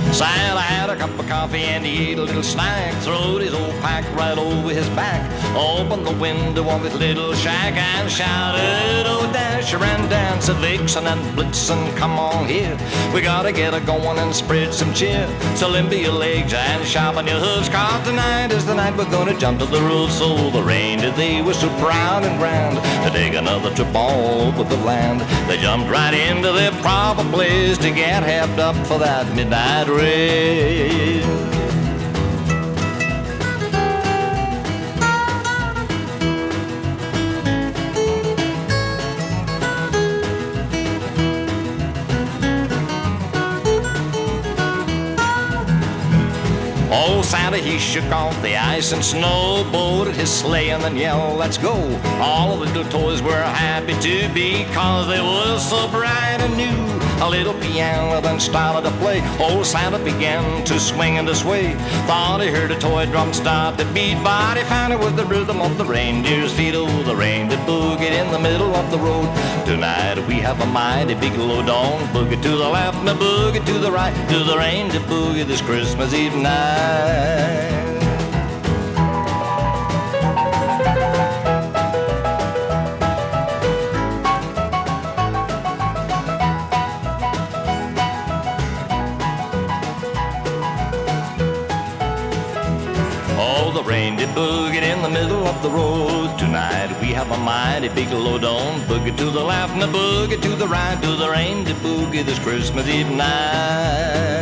Santa had a cup of coffee and he ate a little snack. Throwed his old pack right over his back. Opened the window of his little shack and shouted, "Oh, Dasher and Dancer, Vixen and Blitzen, come on here. We gotta get a going and spread some cheer. So limber your legs and sharpen your hooves, 'cause tonight is the night we're gonna jump to the roof." So the reindeer, they were so proud and grand to take another trip all over the land. They jumped right into their proper place to get hepped up for that midnight race. Old Santa, he shook off the ice and snow, boarded his sleigh and then yelled, "Let's go!" All of the little toys were happy to be, 'cause they were so bright and new. A little piano then started to play. Old Santa began to swing and to sway. Thought he heard a toy drum start to beat, but he found it was the rhythm of the reindeer's feet. Oh, the reindeer boogied in the middle of the road. Tonight we have a mighty big load on. Boogie to the left and a boogie to the right. Do the reindeer boogie this Christmas Eve night. Oh, the reindeer boogied in the middle of the road. Tonight we have a mighty big load on. Boogie to the left and a boogie to the right. Do the reindeer boogie this Christmas Eve night.